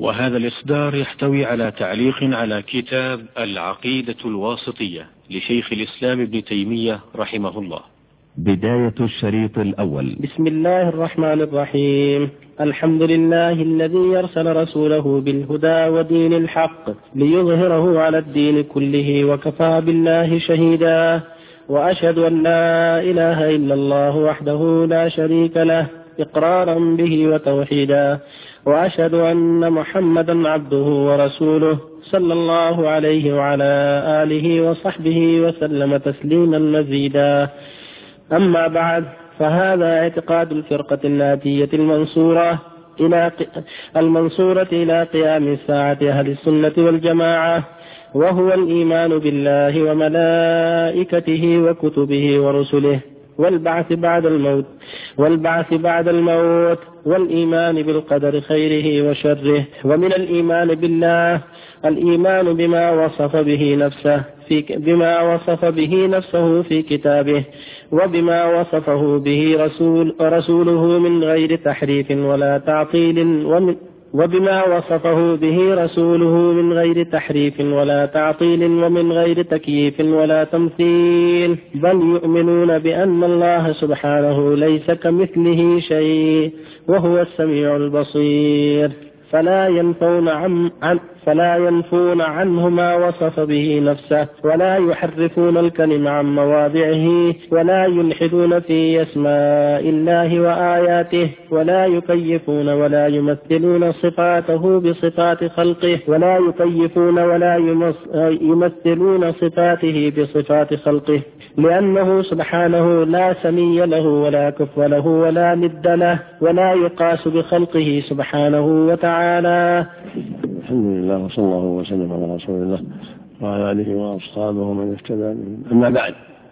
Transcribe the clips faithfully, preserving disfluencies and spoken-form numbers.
وهذا الإصدار يحتوي على تعليق على كتاب العقيدة الواسطية لشيخ الإسلام ابن تيمية رحمه الله. بداية الشريط الأول. بسم الله الرحمن الرحيم. الحمد لله الذي يرسل رسوله بالهدى ودين الحق ليظهره على الدين كله وكفى بالله شهيدا، وأشهد أن لا إله إلا الله وحده لا شريك له إقرارا به وتوحيدا، وأشهد أن محمدا عبده ورسوله صلى الله عليه وعلى آله وصحبه وسلم تسليما مزيدا. أما بعد، فهذا اعتقاد الفرقة الناجية المنصورة إلى المنصورة إلى قيام الساعة أهل السنة والجماعة، وهو الإيمان بالله وملائكته وكتبه ورسله والبعث بعد الموت والبعث بعد الموت والإيمان بالقدر خيره وشره. ومن الإيمان بالله الإيمان بما وصف به نفسه في بما وصف به نفسه في كتابه، وبما وصفه به رسول رسوله من غير تحريف ولا تعطيل ومن وبما وصفه به رسوله من غير تحريف ولا تعطيل ومن غير تكييف ولا تمثيل، بل يؤمنون بأن الله سبحانه ليس كمثله شيء وهو السميع البصير، فلا ينفون عن, عن فلا ينفون عنه ما وصف به نفسه، ولا يحرفون الكلم عن مواضعه، ولا يلحدون في أسماء الله وآياته، ولا يكيفون ولا يمثلون صفاته بصفات خلقه ولا يكيفون ولا يمثلون صفاته بصفات خلقه، لأنه سبحانه لا سمي له ولا كف له ولا ند له، ولا يقاس بخلقه سبحانه وتعالى. الحمد لله وصلى الله وسلم على رسول الله وعلى آله وأصحابه من اهتدى. أما بعد،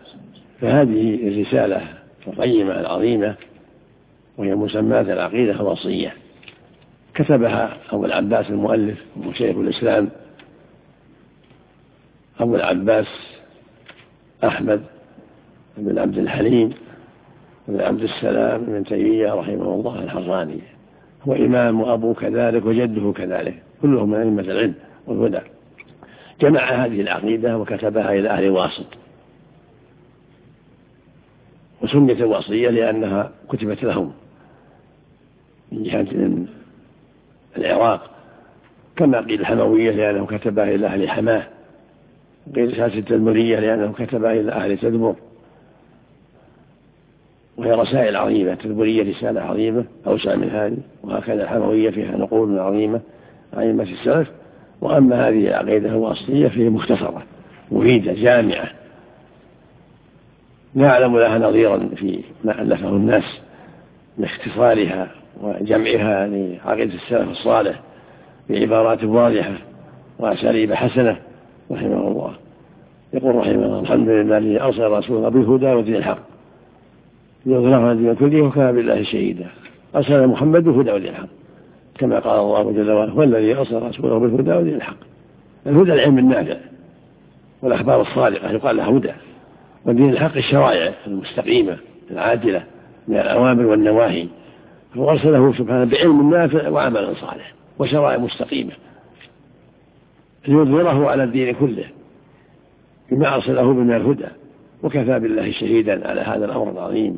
فهذه الرسالة القيمة العظيمة وهي مسماة العقيدة الواسطية كتبها أبو العباس المؤلف وشيخ الإسلام أبو العباس أحمد بن عبد الحليم بن عبد السلام بن تيمية رحمه الله الحراني، هو إمام وأبوه كذلك وجده كذلك، كلهم من أئمة العلم والهدى. جمع هذه العقيدة وكتبها إلى أهل واسط، وسميت الواسطية لأنها كتبت لهم من جهة العراق، كما قيل الحموية لأنه كتبها إلى أهل حماه، قيل رسالة التدمرية لأنه كتبها إلى أهل تدمر، وهي رسائل عظيمة. التدمرية رسالة عظيمة أوسع من هذه، وهكذا الحموية فيها نقول عظيمة عظيمة السلف. وأما هذه العقيدة الواسطية فهي مختصرة مفيدة جامعة لا أعلم لها نظيرا في ما ألفه الناس باختصارها وجمعها لعقيدة السلف الصالح بعبارات واضحة وأساليب حسنة رحمه الله. يقول رحمه الله: الحمد لله الذي أرسل رسوله بالهدى ودين الحق ليظهره على الدين كله وكفى بالله شهيدا. أرسل محمد بالهدى ودين الحق، كما قال الله جل وعلا: هو الذي أرسل رسوله بالهدى ودين الحق. الهدى العلم النافع والأخبار الصادقة يقال لها هدى، ودين الحق الشرائع المستقيمة العادلة من الأوامر والنواهي، فأرسله سبحانه بعلم نافع وعمل صالح وشرائع مستقيمة ليظهره على الدين كله بما أرسله من الهدى، وكفى بالله شهيدا على هذا الأمر العظيم.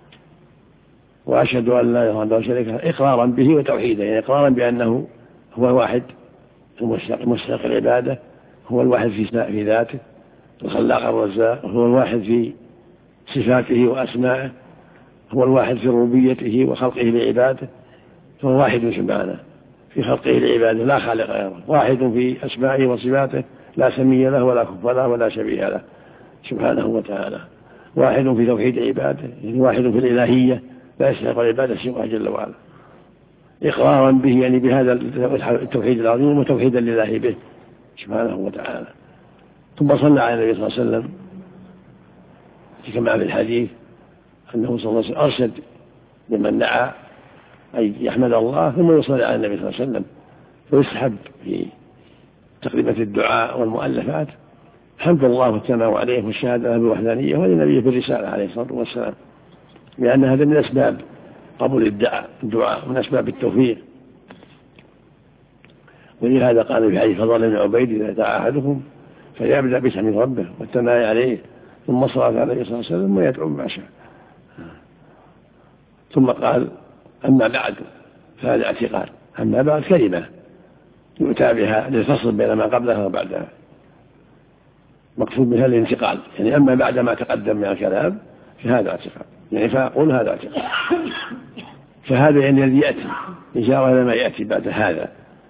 وأشهد أن لا إله إلا الله شريك له إقرارا به وتوحيدا، يعني إقرارا بأنه هو الواحد المستحق العبادة، هو الواحد في ذاته الخلاق الرزاق، هو الواحد في صفاته وأسمائه، هو الواحد في ربوبيته وخلقه لعباده، فهو واحد سبحانه في خلقه لعباده لا خالق غيره، واحد في أسمائه وصفاته لا سمي له ولا كف له ولا شبيه له سبحانه وتعالى، واحد في توحيد عباده، يعني واحد في الإلهية لا يستحق العبادة سواه جل وعلا، إقرارا به يعني بهذا التوحيد العظيم وتوحيدا لله به سبحانه وتعالى. ثم صلى على النبي صلى الله عليه وسلم كما في الحديث أنه صلى الله عليه وسلم أرشد لمن دعا أي يحمد الله ثم يصلي على النبي صلى الله عليه وسلم، فيسحب في تقدمة الدعاء والمؤلفات حمد الله والثناء عليه والشهادة بالوحدانية ولنبيه بالرسالة عليه الصلاة والسلام، لأن هذا من أسباب قبول الدعاء الدعاء من أسباب التوفيق. ولهذا قال في حديث فضل بن عبيد إذا دعا أحدكم فليبدأ باسم ربه والثناء عليه ثم صلى عليه الصلاة والسلام ويدعو ما شاء. ثم قال أما بعد فهذا اعتقاد. أما بعد كلمة يؤتى بها للفصل بين ما قبلها وبعدها، مقصود بها الانتقال، يعني أما بعد ما تقدم من الكلام فهذا اعتقاد، يعني فأقول هذا اعتقاد. فهذا يعني الذي يأتي إشارة إلى ما يأتي بعد هذا.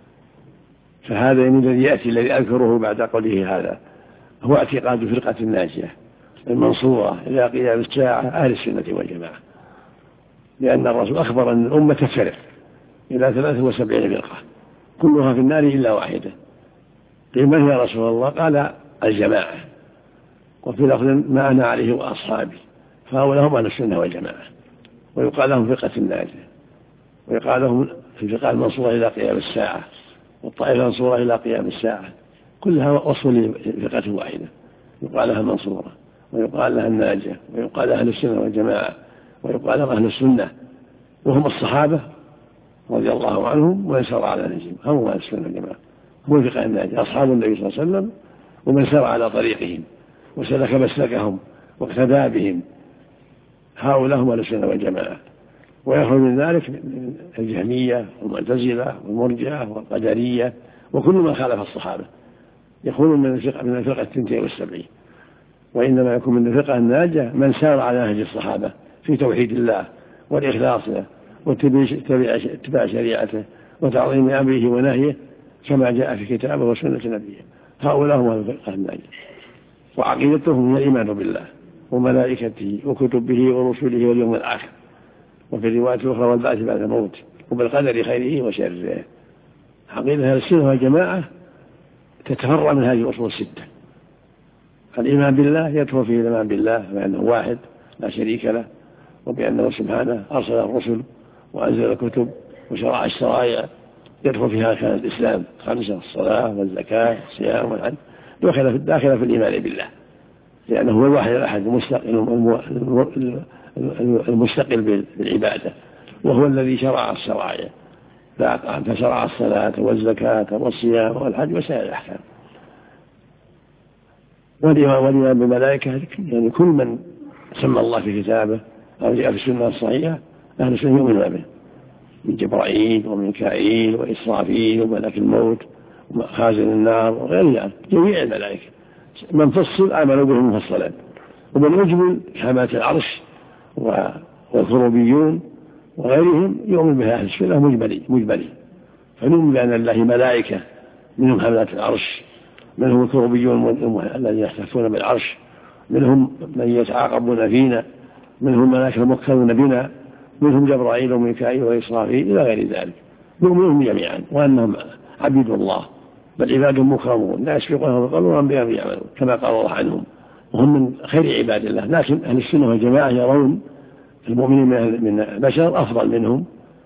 فهذا يعني الذي يأتي الذي أذكره بعد قوله هذا هو اعتقاد فرقة الناجية المنصورة إلى قيام الساعة أهل السنة والجماعة، لأن الرسول أخبر أن الأمة تفترق إلى ثلاثة وسبعين فرقة كلها في النار إلا واحدة. قيل من هي يا رسول الله؟ قال الجماعة، وفي لفظ ما أنا عليه وأصحابي، فهؤلاء هم أهل السنة والجماعة، ويقال لهم فرقة الناجية، ويقال لهم في الفرقة المنصورة إلى قيام الساعة، والطائفة المنصورة إلى قيام الساعة، كلها وصف لفرقة واحدة يقال لها المنصورة، ويقال لها الناجية، ويقال لها أهل السنة والجماعة، ويقال لها أهل السنة، وهم الصحابة رضي الله عنهم ومن سار على نهجهم، هم أهل السنة والجماعة، هم الفرقة الناجية أصحاب النبي صلى الله عليه وسلم ومن سار على طريقهم وسلك مسلكهم واقتدى بهم، هؤلاء هم أهل السنة والجماعة. ويخرج من ذلك الجهمية والمعتزلة والمرجئة والقدرية وكل من خالف الصحابة، يكون من الفرقة من الفرقة الثنتين والسبعين. وإنما يكون من الفرقة الناجية من سار على نهج الصحابة في توحيد الله والإخلاص له واتباع شريعته وتعظيم أمره ونهيه كما جاء في كتابه وسنة نبيه، هؤلاء هم الفرقة الناجية. وعقيدتهم هي الإيمان بالله وملائكته وكتبه ورسله واليوم الآخر، وفي الرواية الأخرى والبعث بعد الموت، وبالقدر خيره وشره. عقيدة السنة والجماعة تتفرع من هذه الأصول الستة. الإيمان بالله يدخل فيه الإيمان بالله بأنه واحد لا شريك له، وبأنه سبحانه أرسل الرسل وأنزل الكتب وشرع الشرائع، يدخل فيها أركان الإسلام خمسة: الصلاة والزكاة والصيام والحج، داخل في الإيمان بالله، لأنه هو الواحد الأحد المستقل بالعبادة، وهو الذي شرع الشرائع فشرع الصلاة والزكاة والصيام والحج وسائر الأحكام. والإيمان بالملائكة يعني كل من سمى الله في كتابه أو جاء في السنة الصحيحة أهل السنة يؤمنون به، من جبرائيل وميكائيل وإسرافيل وملك الموت وخازن النار وغير ذلك، جميع الملائكة من فصل آمنوا به مفصلا، ومن أجمل حماة العرش والكروبيون وغيرهم يؤمن بها أهل السنة مجملي مجملي فنؤمن بأن الله ملائكة منهم حملة العرش، منهم الكروبيون الذين يحتفون بالعرش، منهم من يتعاقبون فينا، منهم ملائكة الموكلون بنا، منهم جبرائيل وميكائيل وإسرافيل إلى غير ذلك، نؤمنهم جميعا وأنهم عبيد الله بل عباد مكرمون لا يسبقونهم بالقول وهم بهم يعملون كما قال الله عنهم، وهم من خير عباد الله. لكن أهل السنة والجماعة يرون المؤمنين من البشر أفضل منهم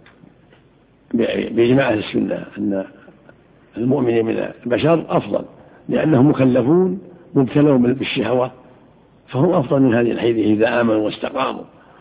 بإجماع أهل السنة، أن المؤمنين من البشر أفضل لأنهم مكلفون مبتلون بالشهوة، فهم أفضل من هذه الحيث إذا آمنوا واستقاموا.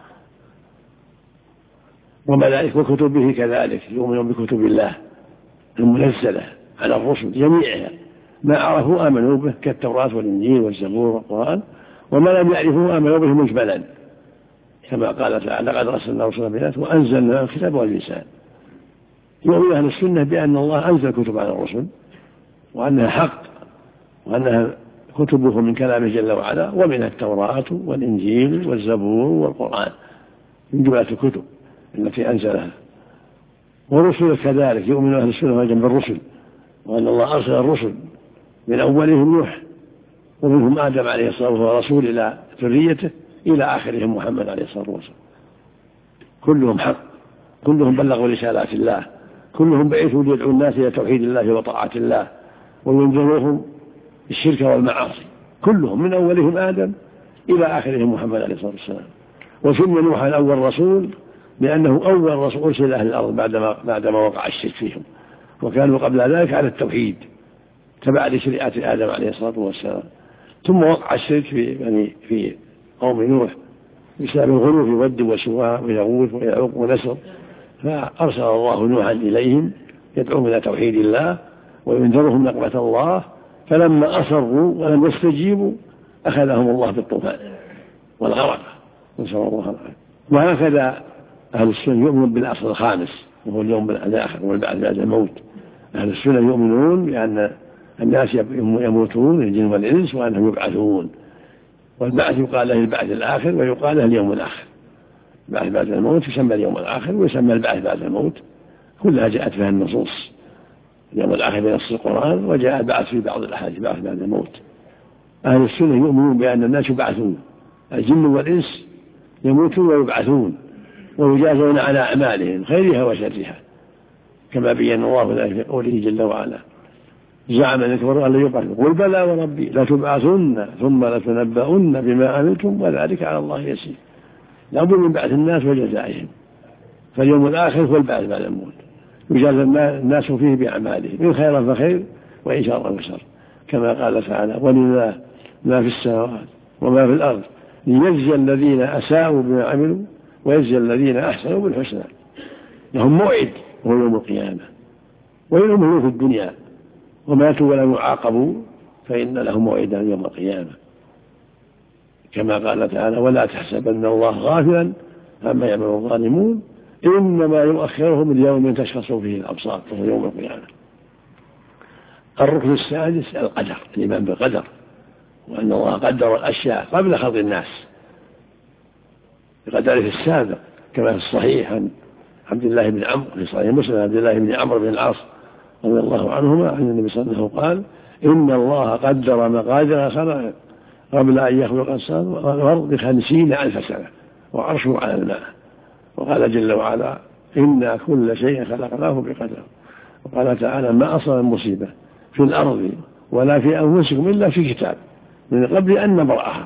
وملائكة وكتبه كذلك يؤمنون بكتب الله المنزلة على الرسل جميعها، ما عرفوا آمنوا به كالتوراة والإنجيل والزبور والقرآن، وما لم يعرفوا آمنوا به مجملا كما قال تعالى: لقد أرسلنا رسلا بالآيات وأنزلنا الكتاب والميزان. يؤمن أهل السنة بأن الله أنزل كتب على الرسل وأنها حق وأنها كتبه من كلامه جل وعلا، ومن التوراة والإنجيل والزبور والقرآن من جملة الكتب التي أنزلها. ورسل كذلك يؤمن أهل السنة والجماعة بالرسل، وأن الله أرسل الرسل من أولهم نوح ومنهم آدم عليه الصلاة والسلام وهو رسول إلى ذريته إلى آخرهم محمد عليه الصلاة والسلام، كلهم حق، كلهم بلغوا رسالات الله، كلهم بعثوا ليدعوا الناس إلى توحيد الله وطاعة الله وينذروهم الشرك والمعاصي، كلهم من أولهم آدم إلى آخرهم محمد عليه الصلاة والسلام. وسمي نوح الأول رسول لأنه أول رسول أرسل أهل الأرض بعدما, بعدما وقع الشرك فيهم، وكانوا قبل ذلك على التوحيد تبع لشريعة آدم عليه الصلاة والسلام، ثم وقع الشرك في, يعني في قوم نوح بسبب الغلو في ود وسواع ويغوث ويعوق ونسر، فأرسل الله نوحا إليهم يدعوهم إلى توحيد الله وينذرهم نقمة الله، فلما أصروا ولم يستجيبوا أخذهم الله بالطوفان والغرق، نسأل الله العافية. وهكذا أهل السنة يؤمنون بالأصل الخامس وهو اليوم الآخر والبعث بعد الموت. أهل السنة يؤمنون بأن الناس يموتون الجن والإنس وأنهم يبعثون، والبعث يقال له البعث الآخر ويقال له اليوم الآخر. البعث بعد الموت يسمى اليوم الآخر ويسمى البعث بعد الموت، كلها جاءت فيها النصوص. اليوم الآخر بنص القرآن، وجاء البعث في بعض الأحاديث بعث بعد الموت. أهل السنة يؤمنون بأن الناس يبعثون، الجن والإنس يموتون ويبعثون ويجازون على أعمالهم خيرها وشرها، كما بين الله ذلك في قوله جل وعلا: زعم أن كفروا أن لا يبعثوا، قل بلى وربي لتبعثن ثم لتنبؤن بما عملتم وذلك على الله يسير. لابد من بعث الناس وجزائهم، فاليوم الآخر هو البعث بعد الموت، يجازى الناس فيه بأعمالهم، إن خيرا فخير وإن شرا فشر، كما قال تعالى: ولله ما في السماوات وما في الأرض ليجزي الذين أساءوا بما عملوا ويجزي الذين أحسنوا بالحسنى. لهم موعد وهو يوم القيامة، وإن أمروا في الدنيا وماتوا ولم يعاقبوا فإن لهم موعدا يوم القيامة، كما قال تعالى: ولا تحسبن الله غافلا عما يعمل الظالمون إنما يؤخرهم ليوم تشخص فيه الأبصار وهو يوم القيامة. الركن السادس القدر، الإيمان بالقدر، وأن الله قدر الأشياء قبل خلق الناس بقدره السابق، كما في الصحيح عن عبد الله بن عمرو في صحيح مسلم عبد الله بن عمرو بن العاص رضي الله عنهما عن النبي صلى الله عليه وسلم قال: إن الله قدر مقادير الخلائق قبل أن يخلق الأرض بخمسين ألف سنة وعرشه على الماء. وقال جل وعلا: إنا كل شيء خلقناه بقدر. وقال تعالى: ما أصاب المصيبة في الأرض ولا في أنفسكم إلا في كتاب من قبل أن نبرأها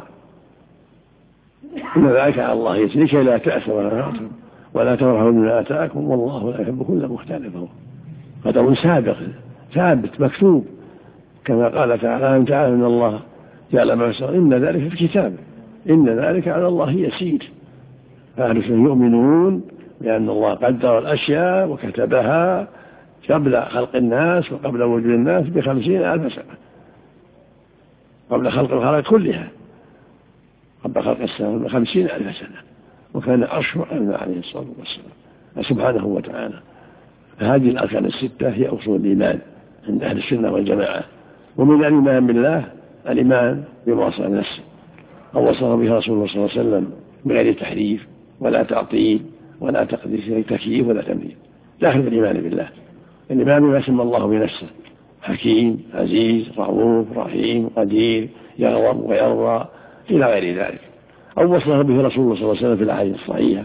إن ذلك على الله يسير، لكي لا تأسوا ولا تغضبوا ولا تفرحوا بما آتاكم والله لا يحب كل مختال فخور. قدر سابق ثابت مكتوب، كما قال تعالى: تعالى إن الله جعل ما يسر إن ذلك في كتاب إن ذلك على الله يسير. فأهل السنة يؤمنون بأن الله قدر الأشياء وكتبها قبل خلق الناس وقبل وجود الناس بخمسين ألف سنة، قبل خلق الخلق كلها، قبل خلق السماء بخمسين ألف سنة، وكان عرشه على الماء عليه الصلاة والسلام سبحانه وتعالى. فهذه الأركان الستة هي أصول الإيمان عند أهل السنة والجماعة. ومن الإيمان بالله الإيمان بما وصف نفسه أو وصف به رسول الله صلى الله عليه وسلم بغير تحريف ولا تعطيل ولا تقديس تكييف ولا تمثيل، داخل الإيمان بالله. الإيمان بما سمى الله بنفسه: حكيم، عزيز، رؤوف، رحيم، قدير، يغضب ويرضى إلى غير ذلك، أو وصف به رسول الله صلى الله عليه وسلم في الأحاديث الصحيحة.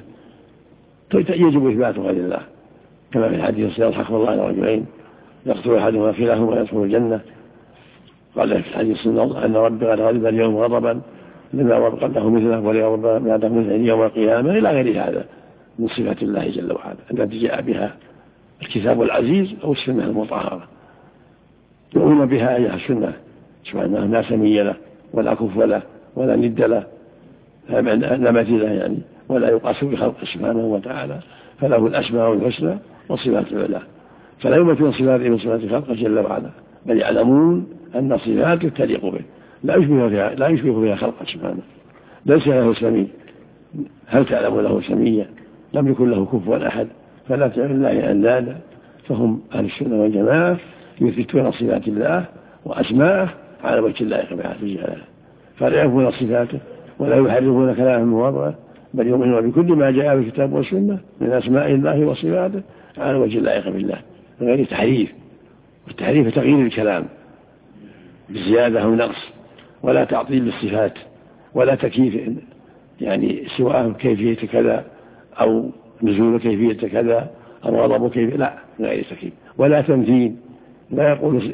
يجب إثبات غير الله، كما في الحديث: يضحك الله على رجلين يقتل أحدهما كلاهما ويدخل الجنة. قال في الحديث أن ربي قد غضب اليوم غضبا لما وضق له مثله وليغضب بعده مثله يوم القيامة، إلى غير هذا من صفات الله جل وعلا التي جاء بها الكتاب العزيز أو السنة المطهرة. يؤمن بها أيها السنة سبحانه لا سمي له ولا كف له ولا ند له لا مثيل له يعني، ولا يقاس بخلقه سبحانه وتعالى، فله الأسماء الحسنى والصفات العلى، فلا يمثل صفاته من صفات خلقه جل وعلا، بل يعلمون أن صفاته تليق به لا يشبه بها لا يشبه بها خلقه سبحانه. ليس له سمي، هل تعلم له سميا؟ لم يكن له كفوا أحد، فلا تعلم الله أندادا. فهم أهل السنة والجماعة يثبتون صفات الله وأسماءه على وجه اللائق بحسب جلاله، فلا يعرفون صفاته ولا يحرفون كلامه مواضعه، بل يؤمنون بكل ما جاء في الكتاب والسنة من أسماء الله وصفاته على وجه اللائق بالله من غير تحريف. والتحريف تغيير الكلام بزيادة أو نقص، ولا تعطيل للصفات، ولا تكييف يعني سواء كيفية كذا أو نزول كيفية كذا أو غضب كيفية، لا من غير تكييف، ولا تمثيل، لا يقول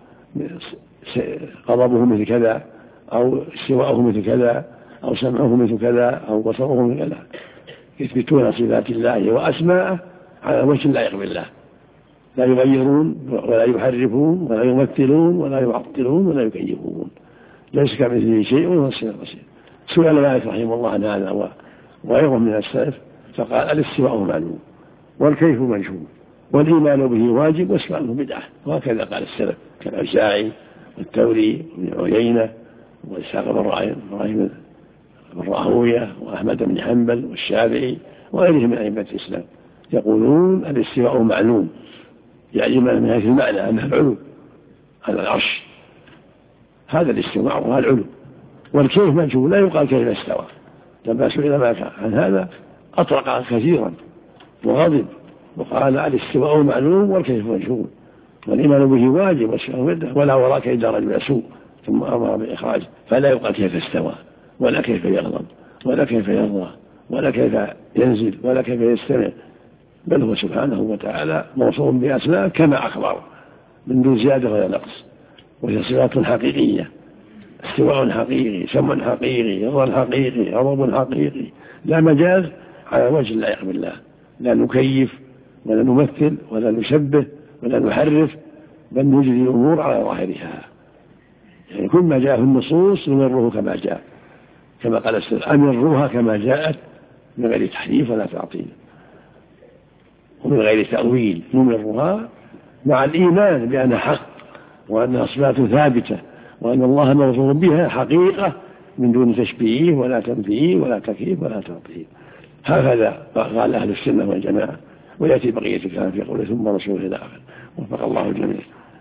غضبه مثل كذا أو سواءه مثل كذا أو سمعه مثل كذا أو بصره مثل كذا. يثبتون صفات الله وأسماءه على وجه اللائق بالله، لا يغيرون ولا يحرفون ولا يمثلون ولا يعطلون ولا يكيفون، ليس كمثله شيء وهو السميع البصير. سئل مالك رحمه الله عن هذا وغيره من السلف فقال: الاستواء معلوم والكيف مجهول والإيمان به واجب وإسلامه بدعة، وهكذا قال السلف كالأوزاعي والثوري وابن عيينة وإسحاق بن راهويه وأحمد بن حنبل والشافعي وغيرهم من أئمة الإسلام، يقولون الاستواء معلوم، يعني من هذا المعنى أنه العلو على العرش، هذا الاستواء وهذا العلو، والكيف مجهول لا يقال كيف استوى. لما سئل مالك عن هذا أطرق كثيرا وغضب وقال الاستواء معلوم والكيف مجهول والإيمان به واجب والشهوة ولا وراك إلا رجل سوء، ثم أمر بإخراجه، فلا يقال كيف استوى ولا كيف يغضب ولا كيف يرضى ولا كيف ينزل ولا كيف يستمع، بل هو سبحانه وتعالى موصوف بأسماء كما أخبر من دون زيادة ولا نقص، وهي صفات حقيقية، استواء حقيقي، سمع حقيقي، رضا حقيقي، غضب حقيقي، لا مجاز على وجه لا يقبل الله، لا نكيف ولا نمثل ولا نشبه ولا نحرف، بل نجري الأمور على ظاهرها، يعني كل ما جاء في النصوص نمره كما جاء، كما قال السلف أمروها كما جاءت من غير تحريف ولا تعطيل ومن غير تأويل، نمرها مع الإيمان بأنها حق وأنها صفات ثابتة وأن الله موصوف بها حقيقة من دون تشبيه ولا تمثيل ولا تكييف ولا تعطيل. هكذا قال أهل السنة والجماعة، ويأتي بقية الكلام في قوله ثم رسوله إلى آخره. وفق الله الجميع.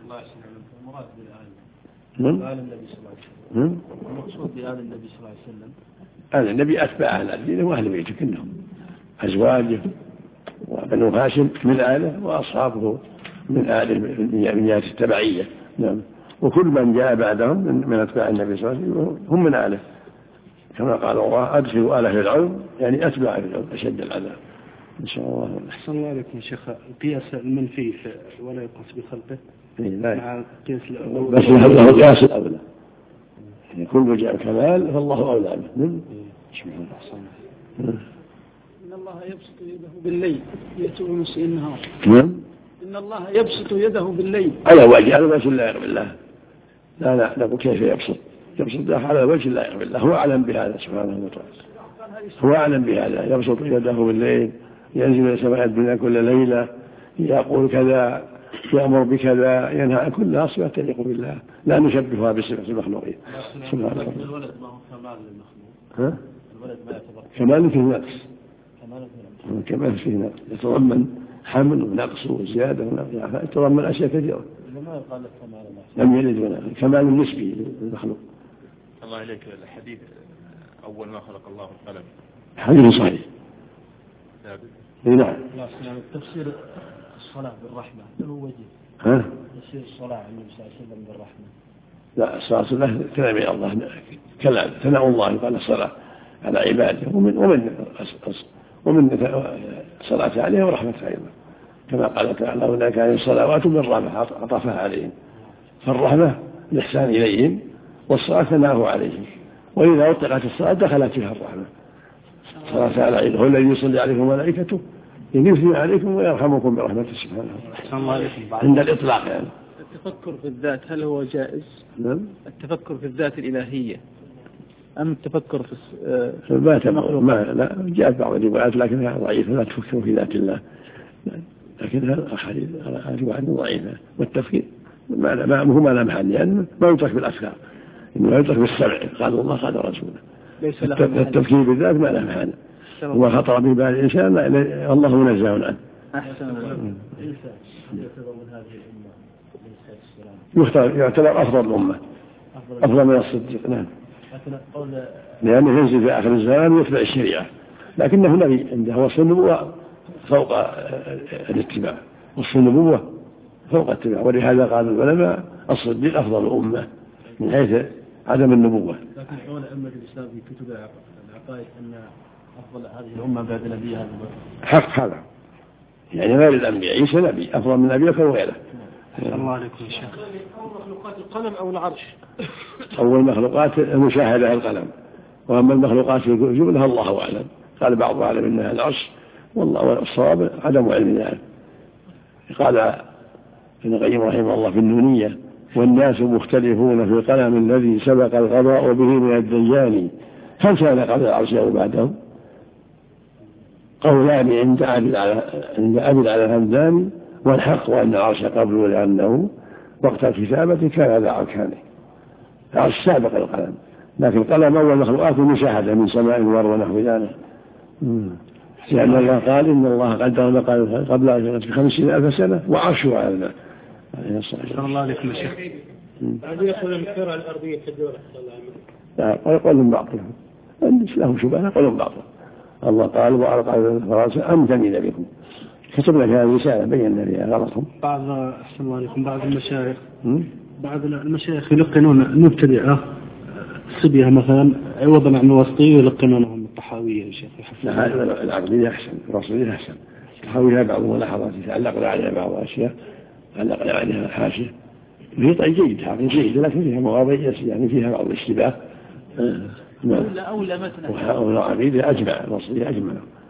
المقصود بآل النبي صلى الله عليه وسلم آل النبي أتباع أهل الدين وأهل بيته كلهم، أزواجه وبنو هاشم من آله وأصحابه من آله من جهة التبعية. نعم. وكل من جاء بعدهم من أتباع النبي صلى الله عليه وسلم هم من آله، كما قال الله أدخلوا آله العلم، يعني أتباع العلم أشد العذاب إن شاء الله. أحسن الله عليكم شيخ. قياس المنفي ولا يقاس بخلقه مع قياس الأول، بس هذا هو قياس الأولى، يعني كل جاء كمال فالله أولى به. إن الله يبسط يده بالليل يأتي بمسيء النهار. نعم. إن الله يبسط يده بالليل على وجه على وجه لا يقبل الله. لا لا نقول كيف يبسط يبسط على وجه لا يقبل الله، هو أعلم بهذا سبحانه وتعالى، هو أعلم بهذا، يبسط يده بالليل، ينزل إلى سماء الدنيا كل ليلة، يقول كذا، يأمر بكذا، ينهى عن كل صفة تليق بالله، لا نشبهها بصفة المخلوقين سبحانه وتعالى. الولد ما هو كمال للمخلوق. ها؟ الولد ما يعتبر كمال فيه نقص، كمال فيه نقص يتضمن حمل ونقص وزيادة ونقص، يتضمن أشياء كثيرة. لما يقال الكمال لم يلد ولا كمال نسبي للمخلوق. الله عليك الحديث أول ما خلق الله القلم حديث صحيح. نعم. تفسير الصلاة بالرحمة له وجه. ها؟ تفسير الصلاة عن النبي صلى الله عليه وسلم بالرحمة. لا الصلاة له كلام الله، كلام ثناء الله قال الصلاة على عباده، ومن ومن ومن صلاة عليه ورحمة أيضا، كما قال تعالى هناك كان الصلوات بالرحمة عطفها عليهم، فالرحمة الإحسان إليهم والصلاة ثناءه عليهم، وإذا أطلقت الصلاة دخلت فيها الرحمة. صلاة على عباده هو الذي يصلي عليكم ملائكته يثني عليكم ويرحمكم برحمته سبحانه عند الإطلاق. يعني التفكر في الذات هل هو جائز؟ نعم. التفكر في الذات الإلهية أم التفكر في الذات ما لا جاءت بعض الروايات لكنها ضعيفة، لا تفكر في ذات الله، لكنها أحاديث روايات ضعيفة. والتفكير ما ما هو ما لا محل، لأنه ما يترك بالأفكار، إنه يترك بالسمع، قال الله قال رسوله. التفكير بالذات ما له محل، هو خطر به بال الإنسان الله منزه عنه. أحسن الله. يختار يعتبر أفضل الأمة، أفضل من الصديق. نعم. لأنه ينزل في آخر الزمان ويتبع الشريعة، لكنه نبي عنده وصف النبوة فوق الاتباع، وصف النبوة فوق الاتباع، ولهذا قال العلماء الصديق أفضل الأمة من حيث عدم النبوة. لكن قول أئمة الإسلام في كتب العقائد أن أفضل هذه الأمة بعد نبيها أبو بكر. حق هذا، يعني غير الأنبياء، عيسى نبي أفضل من أبي بكر وغيره. الله عليكم يا شيخ. أول مخلوقات القلم أو العرش؟ أول مخلوقات المشاهدة القلم، وأما المخلوقات في الجملة الله أعلم. قال بعض أعلم أنها العرش، والله الصواب عدم علم ذلك. قال ابن القيم رحمه الله في النونية: والناس مختلفون في القلم الذي سبق القضاء به من الديان، هل كان قبل العرش أو بعده؟ قولان عند أبي عند أبي الهمداني، والحق وأن العرش قبله لأنه وقت الكتابة كان ذا أركانه، العرش سابق القلم، لكن القلم أول مخلوقات المشاهدة من سماء والأرض ونحو ذلك، لأن الله قال إن الله قدر المقادير قبل بخمسين ألف سنة وعرشه على الماء. أحسن الله عليكم يا شيخ. بعد يأخذ الكرة الأرضية في الدولة لا قول بعضهم له شبهة قول بعضهم. الله قال وألقى الفراسة أن تميل بكم، كتبنا في هذه الرسالة بينا فيها غلطهم. بعض أحسن الله عليكم بعض المشايخ بعض المشايخ يلقنون المبتدئة الصبية مثلا عوضا عن الوسطية يلقنونهم الطحاوية يا شيخ. لا هذا العقلية أحسن، الرسولية أحسن. الطحاوية بعض ملاحظات يتعلق عليها بعض الأشياء تعلق عليها حاشية هي طيب جيد حقيقي جيد، لكن فيها مواضيع يعني فيها بعض الاشتباه. أولى أولى متن العقيدة أجمع، الرسولية أجمع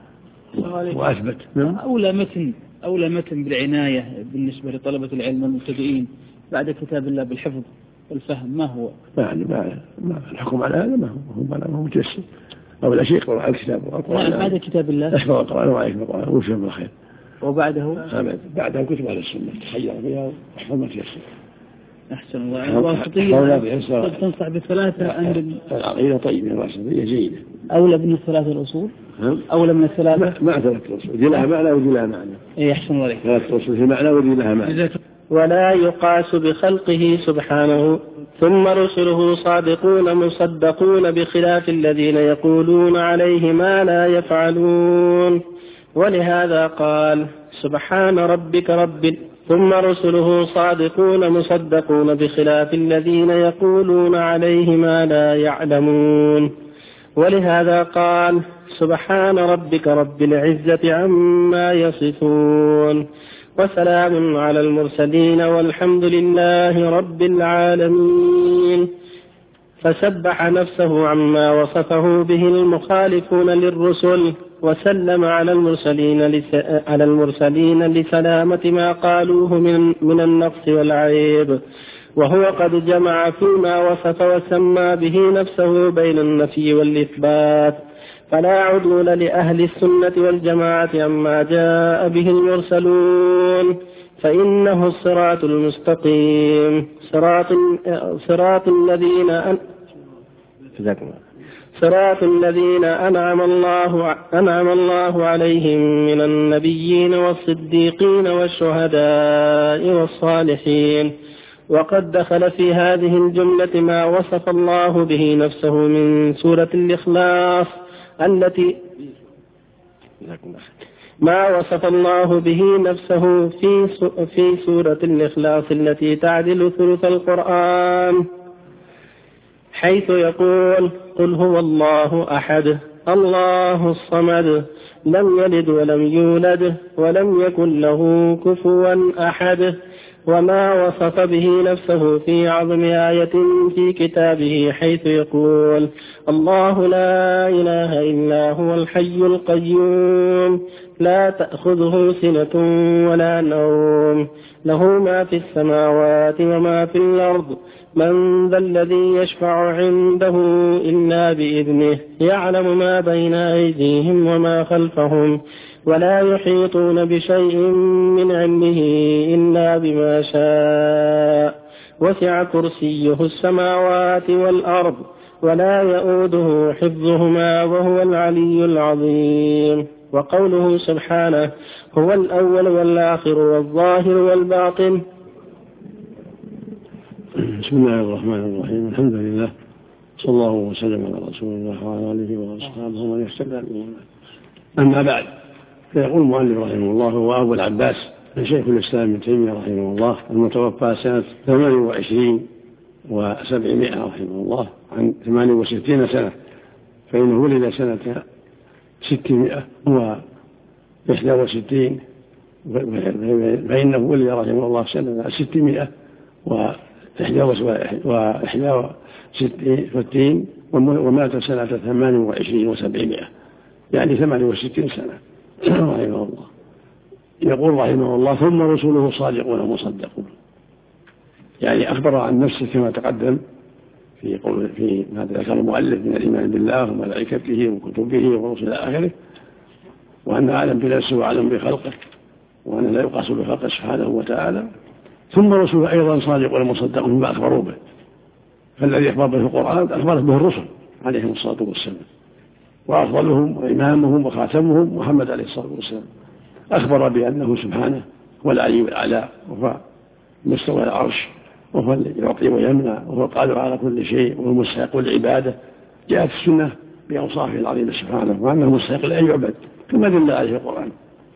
وأثبت. أولى متن أولى متن بالعناية بالنسبة لطلبة العلم المبتدئين بعد كتاب الله بالحفظ والفهم ما هو؟ يعني ما ما الحكم على هذا ما هو ما هو متيسر. أول شيء قرأ الكتاب نعم بعد كتاب الله أشبه القرآن وعليك القرآن وشوف الخير. وبعده بعده كتب على السنة تخير فيها وحفظ ما تيسر. أحسن الله. الواسطية تنصح بثلاثة أم العقيدة طيبة الواسطية جيدة. أولى من الثلاثة الأصول؟ أولى من الثلاثة؟ ما ثلاثة أصول دي لها معنى ودي لها معنى. إيه أحسن الله عليك. ثلاثة أصول في معنى ودي لها معنى. ولا يقاس بخلقه سبحانه، ثم رسله صادقون مصدقون بخلاف الذين يقولون عليه ما لا يفعلون. ولهذا قال سبحان ربك رب ثم رسله صادقون مصدقون بخلاف الذين يقولون عليه ما لا يعلمون. ولهذا قال سبحان ربك رب العزة عما يصفون وسلام على المرسلين والحمد لله رب العالمين. فسبح نفسه عما وصفه به المخالفون للرسل، وسلم على المرسلين لس... على المرسلين لسلامة ما قالوه من من النقص والعيب، وهو قد جمع فيما وصف وسمى به نفسه بين النفي والإثبات، فلا عدول لأهل السنة والجماعة عما جاء به المرسلون، فإنه الصراط المستقيم صراط صراط الذين أن... صراط الذين أنعم الله أنعم الله عليهم من النبيين والصديقين والشهداء والصالحين. وقد دخل في هذه الجملة ما وصف الله به نفسه من سورة الإخلاص التي ما وصف الله به نفسه في في سورة الإخلاص التي تعدل ثلث القرآن، حيث يقول قل هو الله أحد الله الصمد لم يلد ولم يولد ولم يكن له كفوا أحد. وما وصف به نفسه في عظم آية في كتابه حيث يقول الله لا إله إلا هو الحي القيوم لا تأخذه سنة ولا نوم له ما في السماوات وما في الأرض من ذا الذي يشفع عنده إلا بإذنه يعلم ما بين أيديهم وما خلفهم ولا يحيطون بشيء من علمه إلا بما شاء وسع كرسيه السماوات والأرض ولا يؤوده حفظهما وهو العلي العظيم. وقوله سبحانه هو الأول والآخر والظاهر والباطن. بسم الله الرحمن الرحيم الحمد لله صلى الله وسلم على رسول الله وعلى آله وأصحابه ومن اهتدى بهداه. أما بعد، فيقول المؤلف رحمه الله هو أبو العباس شيخ الإسلام ابن تيمية رحمه الله المتوفى سنة ثمانية وعشرين وسبعمائة رحمه الله عن ثمانية وستين سنة، فإنه ولد سنة ستمائة وإحدى وستين، فإنه ولد رحمه الله سنة ستمائة وإحدى وستين ومات سنة ثمانية وعشرين وسبعمائة، يعني ثمانية وستين سنة رحمه الله. يقول رحمه الله ثم رسوله صادقون مصدقون، يعني أخبر عن نفسه كما تقدم في قول في هذا ذكر المؤلف من الإيمان بالله وملائكته وكتبه ورسله إلى آخره، وأن أعلم بنفسه وأعلم بخلقه، وأنه لا يقاس بخلقه سبحانه وتعالى. ثم رسوله أيضا صادق ومصدق بما أخبروا به، فالذي أخبر به القرآن أخبرت به الرسل عليهم الصلاة والسلام، وأفضلهم وإمامهم وخاتمهم محمد عليه الصلاة والسلام أخبر بأنه سبحانه هو العلي الأعلى، وهو مستوى العرش، وهو الذي يعطي ويمنع، وهو القادر على كل شيء، وهو مستحق العبادة. جاءت السنة بأوصافه العظيمة سبحانه، وأنه مستحق أن يعبد كما دل عليه القرآن.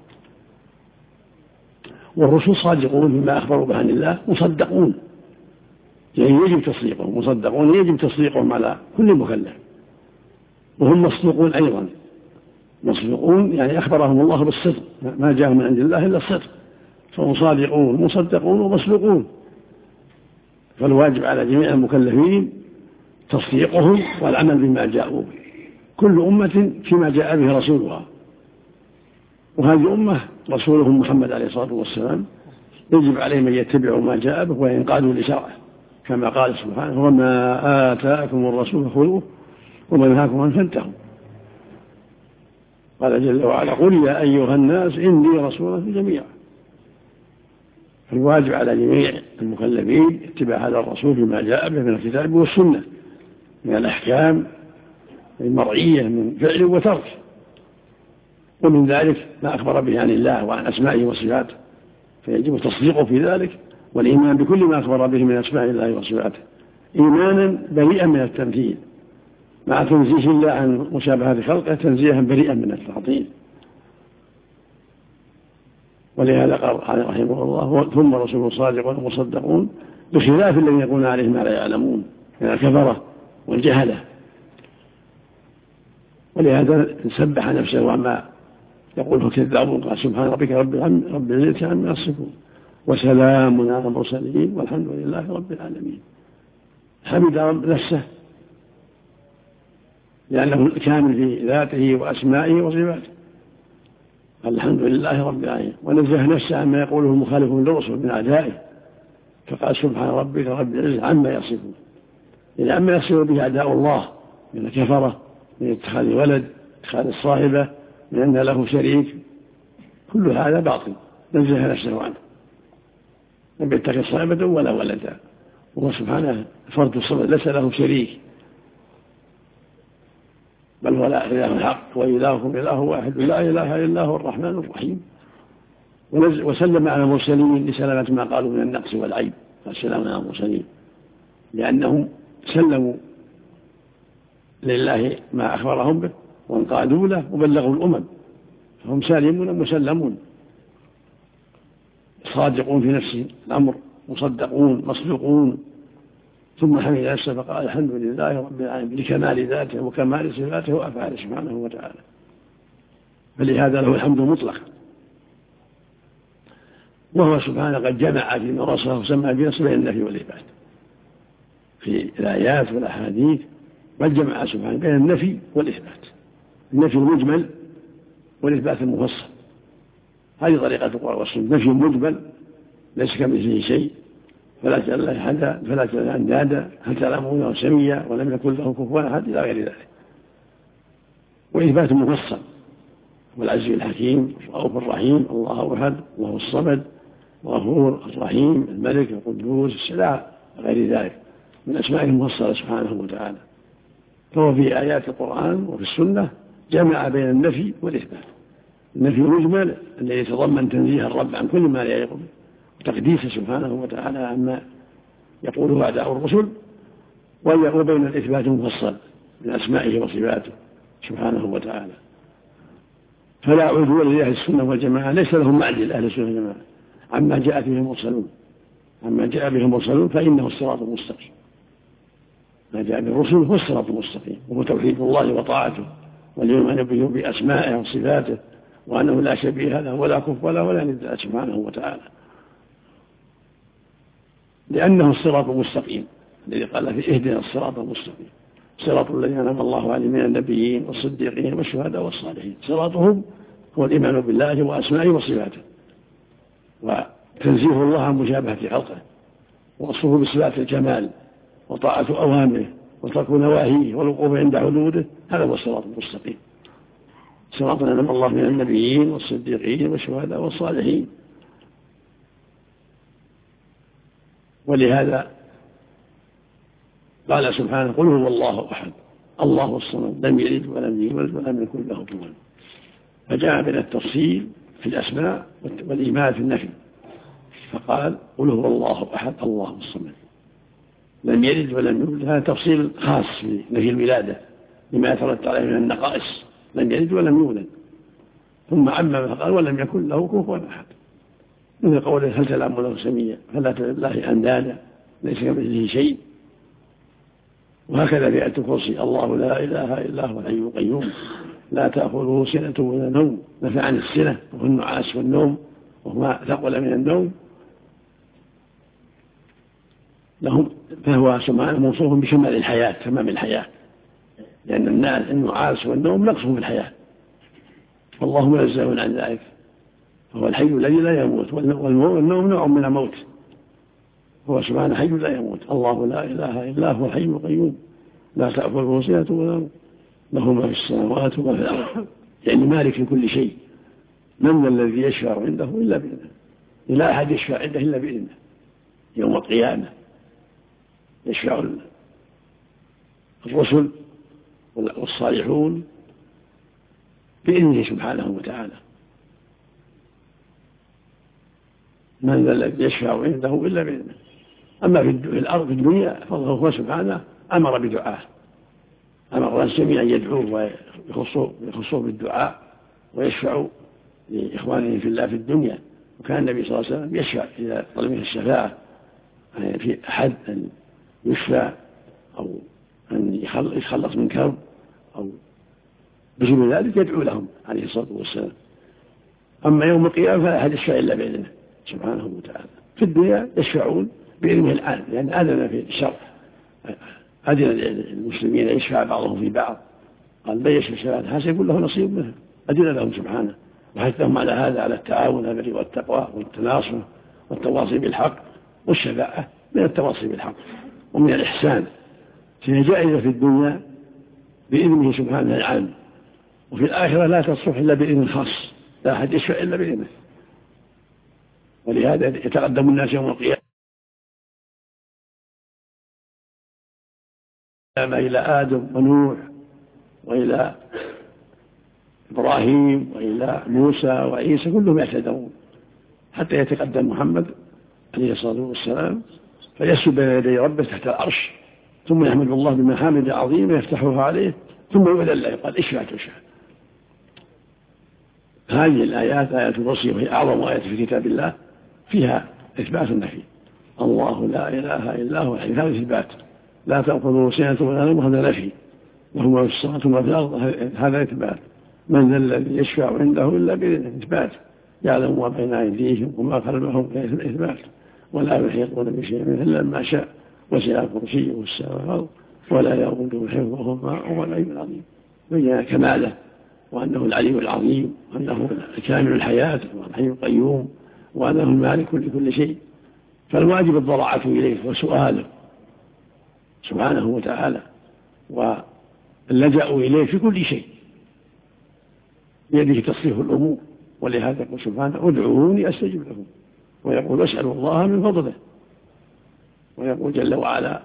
والرسل صادقون بما أخبروا به عن الله، مصدقون يعني يجب تصديقهم، مصدقون يجب تصديقهم على كل مكلف، وهم مصدوقون أيضا. مصدوقون يعني أخبرهم الله بالصدق، ما جاء من عند الله إلا الصدق، فهم صادقون مصدقون ومصدوقون. فالواجب على جميع المكلفين تصديقهم والعمل بما جاءوا به، كل أمة فيما جاء به رسولها، وهذه أمة رسولهم محمد عليه الصلاة والسلام يجب عليهم أن يتبعوا ما جاء به وينقادوا لشرعه، كما قال سبحانه: وما آتاكم الرسول فخذوه وما نهاكم عنه فانتهوا. قال جل وعلا: قل يا أيها الناس إني رسول الله جميعا. فالواجب على جميع المكلفين اتباع هذا الرسول فيما جاء به من الكتاب والسنة من الأحكام المرعية من فعل وترك، ومن ذلك ما أخبر به عن الله وعن أسمائه وصفاته، فيجب تصديقه في ذلك والإيمان بكل ما أخبر به من أسماء الله وصفاته إيمانا بريئا من التمثيل، مع تنزيه الله عن مشابهة خلقه تنزيها بريئا من التعطيل. ولهذا قال رحمه الله: ثم رسول صادقون ومصدقون، بخلاف الذين يقولون عليه ما لا يعلمون من الكفرة والجهلة. ولهذا سبح نفسه عما يقوله الكذابون، قال: سبحان ربك رب رب العزة عما يصفون وسلام على المرسلين والحمد لله رب العالمين. حمد نفسه لأنه الكامل في ذاته وأسمائه وصفاته، قال: الحمد لله رب العالمين. ونزه نفسه عما يقوله المخالفون للرسل من أعدائه، فقال: سبحان ربك رب العزة عما يصفون، يعني عما يصف به أعداء الله من الكفرة، من اتخاذ ولد، اتخاذ الصاحبة، من أن له شريك، كل هذا باطل، نزه نفسه عنه. لم يتخذ صاحبة ولا ولدا، وهو سبحانه فرد الصمد ليس له شريك، بل هو لا إله الحق وإلهكم إله واحد لا إله إلا هو الرحمن الرحيم. وسلم على المرسلين لسلامة ما قالوا من النقص والعيب، فالسلام على المرسلين لأنهم سلموا لله ما أخبرهم به وانقادوا له وبلغوا الأمم، فهم سالمون مسلمون صادقون في نفس الأمر، مصدقون مصدوقون. ثم حمد نفسه فقال: الحمد لله رب العالمين، لكمال ذاته وكمال صفاته وأفعاله سبحانه وتعالى، فلهذا له الحمد المطلق. وهو سبحانه قد جمع فيما رسله وسمى بنص بين النفي والإثبات في الآيات والأحاديث، بل جمع سبحانه بين النفي والإثبات، النفي المجمل والإثبات المفصل. هذه طريقة القرآن والسنة: نفي مجمل ليس كمثله شيء، فلا تجعل له أحدا، فلا تجعل له أندادا، هل تعلمونه سميا ولم يكن له كفوا أحد، إلى غير ذلك. وإثبات مفصل: والعزيز الحكيم الرؤوف الرحيم، الله أحد، الله الصمد، الغفور الرحيم، الملك القدوس السلام، غير ذلك من أسمائه المفصلة سبحانه وتعالى. فهو في آيات القرآن وفي السنة جمع بين النفي والإثبات: النفي المجمل الذي يتضمن تنزيه الرب عن كل ما لا يليق به وتقديسه سبحانه وتعالى عما يقوله أعداء الرسل، وبين الإثبات المفصل من أسمائه وصفاته سبحانه وتعالى. فلا عدول لأهل السنة والجماعة، ليس لهم معدل أهل السنة والجماعة عما جاء به المرسلون، عما جاء به المرسلون فإنه الصراط المستقيم. ما جاء به الرسل هو الصراط المستقيم، وهو توحيد الله وطاعته والإيمان به بأسمائه وصفاته، وأنه لا شبيه له ولا كف ولا ولا ند سبحانه وتعالى، لأنه الصراط المستقيم الذي قال فيه: اهدنا الصراط المستقيم صراط الذين أنعم الله عليهم من النبيين والصديقين والشهداء والصالحين. صراطهم هو الإيمان بالله وأسمائه وصفاته، وتنزيه الله عن مشابهة خلقه، ووصفه بصفات الكمال، وطاعة أوامره، وترك نواهيه، والوقوف عند حدوده. هذا هو الصراط المستقيم. صراط أنعم الله من النبيين والصديقين والشهداء والصالحين. ولهذا قال سبحانه قل هو الله أحد الله الصمد لم يلد ولم يولد ولم يكن له كفوا. فجاء من التفصيل في الأسماء والإيمان في النفي، فقال قل هو الله أحد الله الصمد لم يلد ولم يولد. هذا تفصيل خاص في نفي الولادة لما يترتب عليه من النقائص، لم يلد ولم يولد. ثم عمم فقال ولم يكن له كفوا أحد، من قوله هل تلام له سميا فلا تجعل الله أندادا ليس كمثله شيء. وهكذا في آية الكرسي الله لا إله إلا هو الحي القيوم لا تأخذه سنة ولا نوم، نفى عن السنة وهو النعاس والنوم وهما ثقل من النوم لهم، فهو سبحانه موصوف بشمال الحياة تمام الحياة، لأن الناس النعاس والنوم نقصهم في الحياة، والله منزه عن ذلك، فهو الحي الذي لا يموت، والنوم نوع من الموت، هو سبحانه حي لا يموت. الله لا إله إلا هو الحي القيوم لا تأخذه سنة ولا نوم له ما في السماوات وما في الأرض، يعني مالك لكل شيء. من الذي يشفع عنده إلا بإذنه، لا أحد يشفع عنده إلا بإذنه يوم القيامة. يشفع الرسل والصالحون بإذنه سبحانه وتعالى. من ذا الذي يشفع عنده إلا بإذنه. أما في الأرض في الدنيا فالله سبحانه أمر بدعاه، أمر الجميع أن يدعوه ويخصوه بالدعاء ويشفع لإخوانه في الله في الدنيا. وكان النبي صلى الله عليه وسلم يشفع إذا طلب منه الشفاعة يعني في أحد أن يشفع أو أن يخلص من كرب أو بجمل ذلك يدعو لهم عليه الصلاة والسلام. أما يوم القيامة فلا أحد يشفع إلا بإذنه سبحانه وتعالى. في الدنيا يشفعون بإذنه الآن، لأن أذن في الشرع، أذن المسلمين يشفع بعضهم في بعض، قال من يشفع شفاعة حسن يكون له نصيب منها، أذن لهم سبحانه وحثهم على هذا على التعاون على البر والتقوى والتناصر والتواصي بالحق، والشفاعة من التواصي بالحق ومن الإحسان، فهي جائزة في الدنيا بإذنه سبحانه العام، وفي الآخرة لا تصلح إلا بإذن خاص، لا أحد يشفع إلا بإذنه. ولهذا يتقدم الناس يوم القيامة إلى آدم ونوح وإلى إبراهيم وإلى موسى وعيسى كلهم يعتذرون، حتى يتقدم محمد عليه الصلاة والسلام فيسجد بين يدي ربه تحت العرش، ثم يحمد الله بمحامد عظيمة يفتحها عليه، ثم يؤذن له قال اشفع تشفع. هذه الآيات آيات الوصية وهي أعظم آيات في كتاب الله فيها إثبات النفي، الله لا إله إلا هو الحي، هذا إثبات، لا تأخذه سنة ولا نوم هذا نفي، وهو في السماوات وما في الأرض هذا إثبات. من ذا الذي يشفع عنده إلا بإذنه إثبات، يعلم ما بين أيديهم وما خلفهم إثبات، ولا يحيطون بشيء إلا ما شاء، وسع كرسيه السماوات والأرض ولا يؤوده حفظهما وهو العلي العظيم. بين كماله وأنه العلي العظيم وأنه كامل الحياة والحي القيوم وأنه المالك لكل شيء، فالواجب الضراعة إليه وسؤاله سبحانه وتعالى واللجأ إليه في كل شيء، بيده تصريف الأمور. ولهذا يقول سبحانه ادعوني أستجب لكم، ويقول اسألوا الله من فضله، ويقول جل وعلا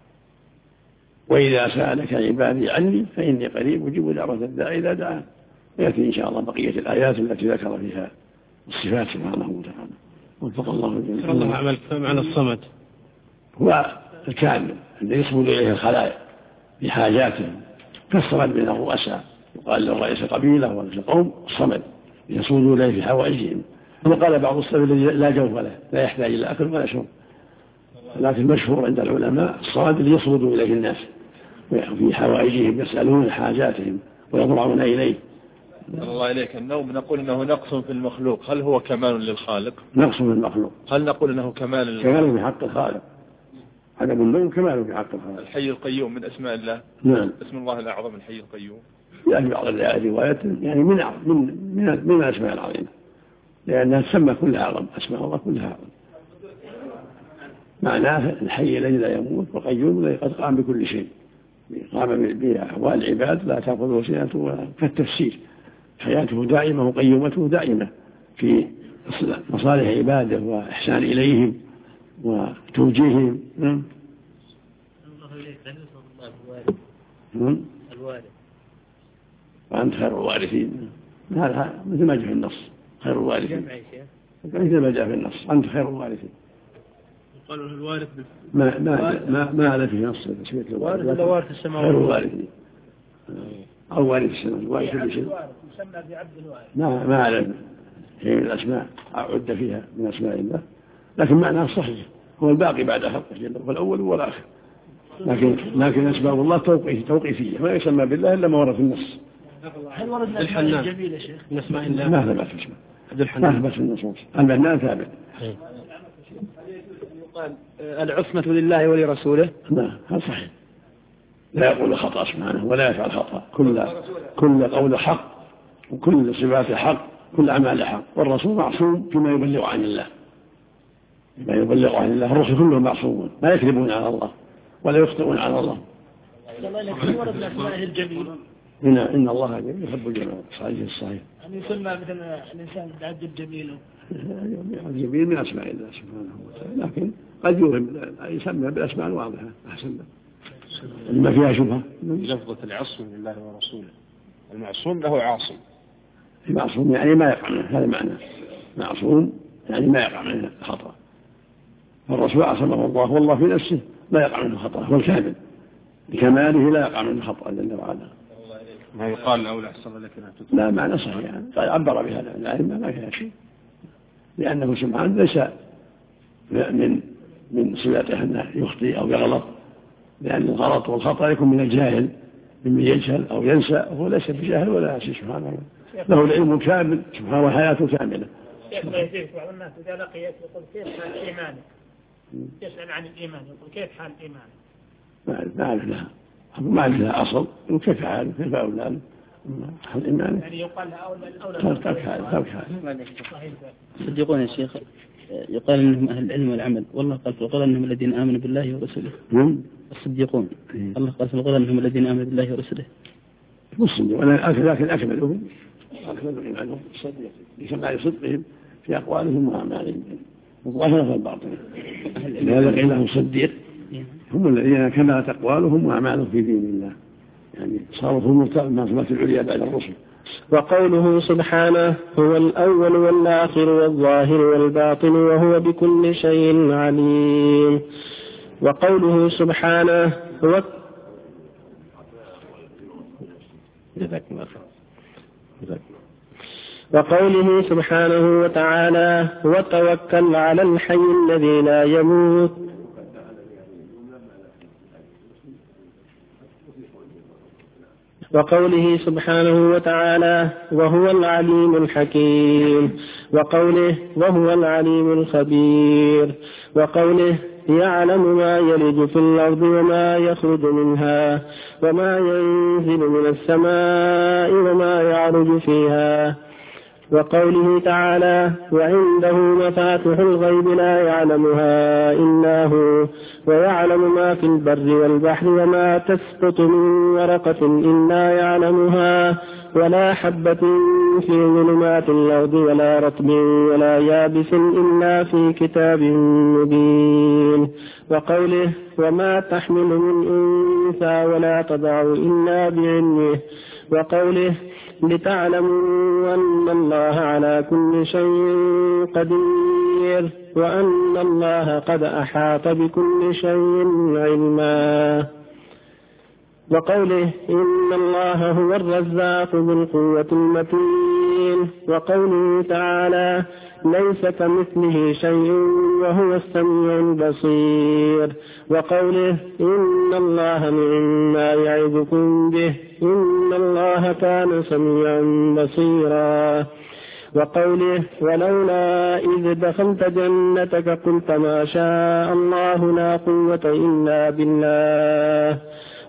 وإذا سألك عبادي عني فإني قريب أجيب دعوة الداعي إذا دعان. ويأتي إن شاء الله بقية الآيات التي ذكر فيها الصفات سبحانه وتعالى. وفق الله جل وعلا. الله عملك معنى الصمد هو الكامل الذي يصمد إليه الخلائق بحاجاتهم، كالصمد من الرؤساء، يقال له رئيس قبيلة ورئيس قوم الصمد يصمد إليه في حوائجهم. ثم قال بعض الصمد الذي لا جوف له لا يحتاج إلى أكل ولا شرب، لكن مشهور عند العلماء الصمد الذي يصمد إليه الناس في حوائجهم، يسألون حاجاتهم ويضرعون إليه. الله إليك. النوم نقول إنه نقص في المخلوق، هل هو كمال للخالق؟ نقص في المخلوق. هل نقول إنه كمال للخالق؟ كمال في حق الخالق، عدم النوم كمال في حق الخالق. الحي القيوم من أسماء الله. نعم. اسم الله الأعظم الحي القيوم. يعني بعض الروايات يعني من من من من الأسماء العظيمة، لأنها تسمى كلها أعظم، أسماء الله كلها أعظم. معناه الحي الذي لا يموت والقيوم الذي قد قام بكل شيء، قام بأحوال العباد لا تأخذه سنة ولا كالتفسير حياته دائمة وقيومته دائمة في مصالح عباده وإحسان إليهم وتوجيههم. نعم. الوارث وأنت خير الوارثين، هذا مثل ما جاء في النص، خير الوارثين مثل ما جاء في النص، أنت خير الوارثين. قالوا الوارث ما ما ما ما هذا في نص تسمية الوارث، وارث وارث السماوات، خير الوارثين أو وارث السماوات، وارث كل شيء. يسمى بعبد الوارث. ما ما أعلم شيء من الأسماء عد فيها من أسماء الله، لكن معناه صحيح، هو الباقي بعد خلقه جل وعلا، الأول والآخر. لكن لكن أسباب الله توقيفية، ما يسمى بالله إلا ما ورد في النص. هل ورد الأسماء الجميلة شيخ؟ من أسماء الله ما ثبت اسمه، ما ثبت في النصوص. المنان ثابت. يقال العصمة لله ولرسوله. نعم هذا صحيح، لا يقول خطأ سبحانه ولا يفعل خطأ، كل كل قول حق وكل صفات حق، كل أعمال حق، والرسول معصوم فيما يبلغ عن الله، ما يبلغ عن الله. الرسل كلهم معصومون، ما يكذبون على الله ولا يخطئون على الله. لكن ورد الأسماء الجميل. إن إن الله يحب الجمال، صحيح الصحيح. أن يسمى مثل الإنسان تعجب جميله. الجميل من أسماء الله سبحانه وتعالى، لكن قد يوهم يسمى بالأسماء الواضحة أحسن لما فيها شبهة. لفظة العصم لله ورسوله، المعصوم له عاصم. المعصوم يعني ما يقع منه، هذا معنى معصوم يعني ما يقع منه خطأ، فالرسول عصمه الله والله في نفسه لا يقع منه خطأ، هو الكامل بكماله لا يقع منه خطأ جل وعلا. ما يقال الأولى أحسن لك لا معنى صحيح يعني. عبر بهذا العلم ما فيها شيء، لأنه سبحانه ليس من من صفاته أنه يخطئ أو يغلط، لأن الغلط والخطأ يكون من الجاهل ممن يجهل أو ينسى، وهو ليس بجاهل ولا ناسي سبحانه، له العلم الكامل سبحانه وحياته كاملة. يقول يزيد بعض الناس إذا لقي يقول كيف حال إيمانك؟ يسأل عن الإيمان يقول كيف حال إيمانك؟ ما أعرف لها ما أعرف لها أصل، كيف حال كيف أولاد حال إيمانك؟ يعني يقال لها أولى ترك حال ترك حال. صدقون يا شيخ، يقال أنهم أهل العلم والعمل، والله قال في القرآن أنهم الذين آمنوا بالله ورسوله. الصديقون الله قال في القرآن أنهم الذين آمنوا بالله ورسوله. والصديق لكن أكملهم أكملوا إيمانهم الصديق لكمال صدقهم في أقوالهم وأعمالهم وظاهرهم في الباطن. لهذا قيل لهم صديق، هم الذين كملت أقوالهم وأعمالهم في دين الله، يعني صاروا هم المرتبة العليا بعد الرسل. وقوله سبحانه هو الأول والآخر والظاهر والباطن وهو بكل شيء عليم. وقوله سبحانه هو وقوله سبحانه وتعالى وتوكل على الحي الذي لا يموت. وقوله سبحانه وتعالى وهو العليم الحكيم. وقوله وهو العليم الخبير. وقوله يعلم ما يلج في الأرض وما يخرج منها وما ينزل من السماء وما يعرج فيها. وقوله تعالى وعنده مفاتح الغيب لا يعلمها إلا هو ويعلم ما في البر والبحر وما تسقط من ورقة إلا يعلمها ولا حبة في ظلمات الأرض ولا رطب ولا يابس إلا في كتاب مبين. وقوله وما تحمل من أنثى ولا تضع إلا بعلمه. وقوله لتعلموا أن الله على كل شيء قدير وأن الله قد أحاط بكل شيء علما. وقوله إن الله هو الرزاق ذو القوة المتين. وقوله تعالى ليس كمثله شيء وهو السميع البصير. وقوله إن الله نعما يعظكم به إن الله كان سميعا بصيرا. وقوله ولولا إذ دخلت جنتك قلت ما شاء الله لا قوة إلا بالله.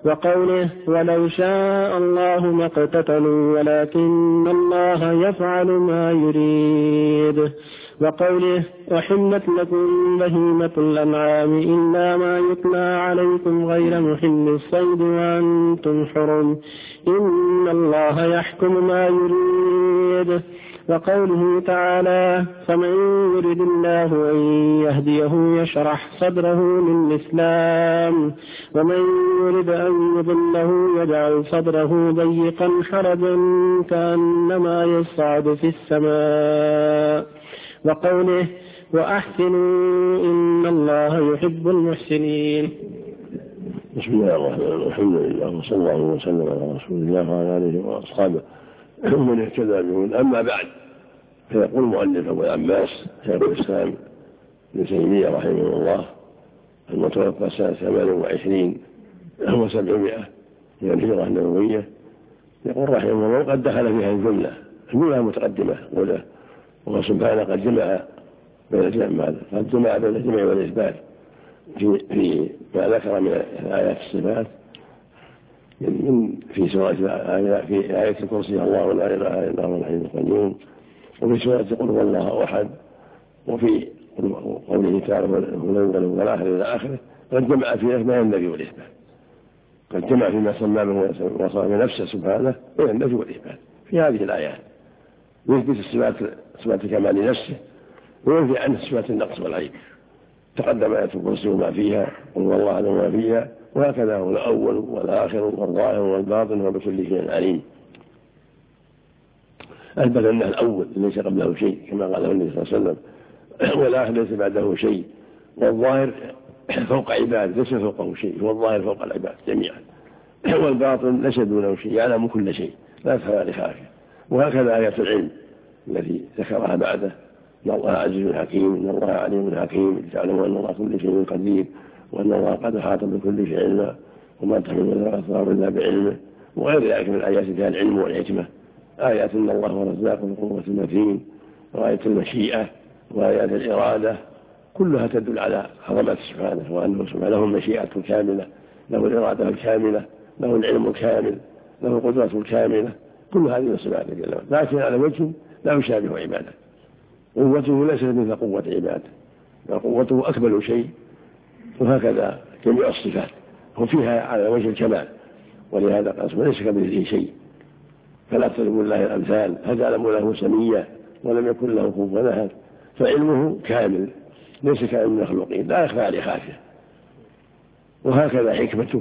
وقوله ولو شاء الله ما اقتتلوا ولكن الله يفعل ما يريد. وقوله وحلت لكم بهيمة الأنعام إلا ما يتلى عليكم غير محل الصيد وأنتم حرم إن الله يحكم ما يريد. وقوله تعالى فمن يرد الله أن يهديه يشرح صدره للإسلام ومن يرد أن يضله يجعل صدره ضيقا حرجا كأنما يصعد في السماء. وقوله وأحسنوا إن الله يحب المحسنين. بسم الله الرحمن الرحيم الحمد لله وصلى الله وسلم على رسول الله وعلى آله وأصحابه ومن اهتدى بهداه. أما بعد فيقول المؤلف أبو العباس شيخ الإسلام ابن تيمية رحمه الله المتوفى سنة ثمان وعشرين وسبعمائة من الهجرة النبوية يقول رحمه الله قد دخل فيها الجملة الجملة متقدمة وله والله سبحانه قد جمع بين الجمع قد جمع بين الجمع والإثبات في في ما ذكر من آيات الصفات من في سورة في آية الكرسي الله لا إله إلا هو الحي القيوم وفي سورة قل هو الله أحد وفي قوله تعالى والأول والآخر إلى آخره قد جمع في ما ينبغي والإثبات قد جمع فيما سمى به وصف نفسه سبحانه بين النفي والإثبات في هذه الآيات يثبت الصفات صفات كمال نفسه وينفي عنه صفات النقص والعيب. تقدم آية الكرسي وما فيها قل هو الله أحد وما فيها وهكذا هو الأول والآخر والظاهر والباطن وبكل شيء عليم. أثبت أنه الأول ليس قبله شيء كما قاله النبي صلى الله عليه وسلم والآخر ليس بعده شيء والظاهر فوق عباد ليس فوقه شيء والظاهر فوق العباد جميعا والباطن ليس دونه شيء يعلم كل شيء لا يخفى لخافه. وهكذا آية العلم التي ذكرها بعده إن الله عزيز حكيم إن الله عليم حكيم تعلموا أن الله كل شيء قدير وأن الله قد أحاط بكل شيء علما وما تحمل الأخبار إلا بعلمه وغير ذلك من الآيات فيها العلم والحكمة. آيات إن الله هو الرزاق ذو القوة المتين وآية المشيئة وآيات الإرادة كلها تدل على عظمة سبحانه وأنه سبحانه له المشيئة الكاملة له الإرادة الكاملة له العلم الكامل له القدرة الكاملة كل هذه الصفات لكن على وجه لا يشابه عباده. قوته ليست مثل قوة عباده وقوته أكمل شيء وهكذا جميع الصفات هم فيها على وجه الكمال ولهذا قال ليس كمثله شيء فلا تضربوا الله الأمثال فجعلوا له سميا ولم يكن له كفوا أحد. فعلمه كامل ليس كعلم المخلوقين لا يخفى عليه خافية. وهكذا حكمته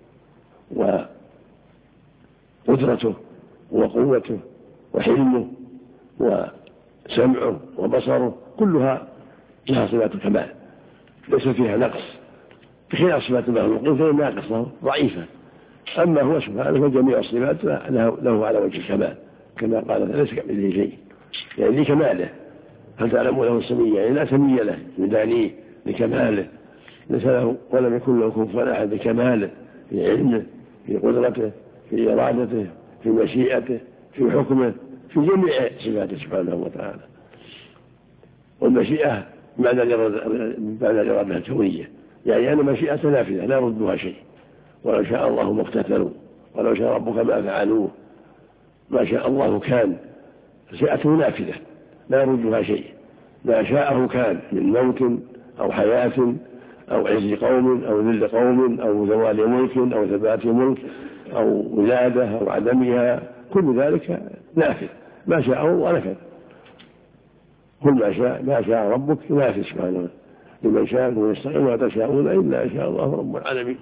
وقدرته وقوته وحلمه وسمعه وبصره كلها لها صفات الكمال ليس فيها نقص بخلاف صفات المخلوقين فهي ناقصة ضعيفة. أما هو سبحانه فجميع الصفات له على وجه الكمال كما قال ليس كمثله شيء يعني لكماله. هل تعلموا له السمية يعني لا سمية له بدانيه لكماله ليس له ولم يكن له كفوا أحد بكماله في علمه في قدرته في إرادته في مشيئته في حكمه في جميع صفاته سبحانه وتعالى. والمشيئة معنى الإرادة الكونية يعني أن مشيئة نافذة لا يردها شيء ولو شاء الله ما اقتتلوا ولو شاء ربك ما فعلوه ما شاء الله كان مشيئته نافذة لا يردها شيء ما شاءه كان من موت أو حياة أو عز قوم أو ذل قوم أو زوال ملك أو ثبات ملك أو ولادة أو عدمها كل ذلك نافذ ما شاءه ونفذ. كل ما شاء ما شاء ربك نافذ سبحانه لمن شاء ويستقيم ولا تشاءون إلا شاء الله رب العالمين.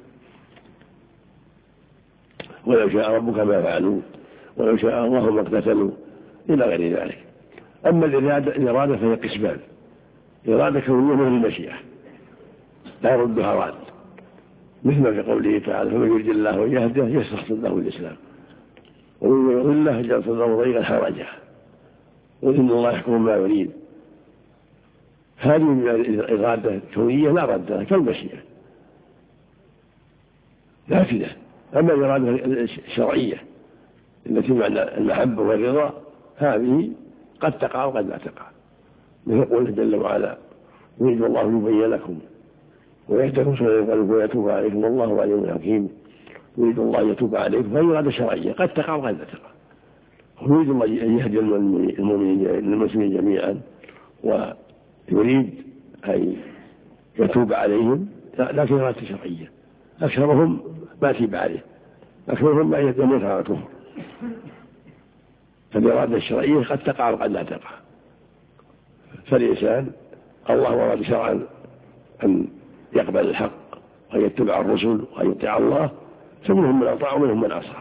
ولو شاء ربك ما فعلوا ولو شاء الله ما اقتتلوا إلى غير ذلك. أما الإرادة فهي قسمان إرادة كونية مثل المشيئة لا يردها راد مثل ما في قوله تعالى فمن يريد الله أن يهده يشرح صدره الإسلام ومن يريد الله يجعل صدره ضيقا حرجا وإن الله يحكم ما يريد. هذه الإرادة الكونية لا ردها كالمشيئة نافذة. أما الإرادة الشرعية التي معنى المحبة والرضا هذه قد تقع وقد لا تقع مثل قوله جل وعلا يريد الله يبين لكم ويهديكم سبل القلب ويتوب عليكم والله عليم حكيم يريد الله أن يتوب عليكم، فهي إرادة شرعية قد تقع وقد لا تقع. يريد الله أن يهدي المسلمين جميعا ويريد أن يتوب عليهم، لكن إرادة شرعية. أكثرهم ما تيب عليه، أكثرهم ما يموت على الكفر. فالإرادة الشرعية قد تقع وقد لا تقع. فالإنسان الله ورد شرعا أن يقبل الحق وأن يتبع الرسل وأن يطيع الله، فمنهم من أطاع ومنهم من عصى.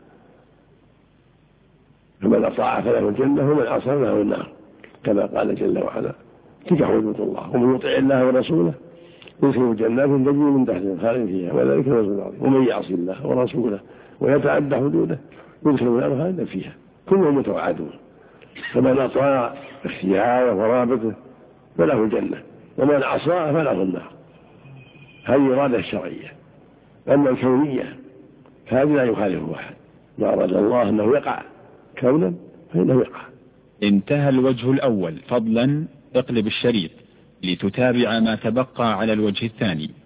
فمن أطاع فله الجنة ومن عصى فله النار، كما قال جل وعلا: تلك حدود الله ومن يطع الله ورسوله يدخله جنات تجري من تحتها خالدين فيها وذلك الفوز العظيم، ومن يعص الله ورسوله ويتعدى حدوده يدخله النار خالدا فيها. كلهم متوعدون، فمن أطاع اختياره ورابطه فله الجنة، ومن عصى فله النار. هذه إرادة الشرعية. أما الكونية فهذه لا يخالفه أحد، ما أراد الله أنه يقع كونا فإنه يقع. انتهى الوجه الأول. فضلا اقلب الشريط لتتابع ما تبقى على الوجه الثاني.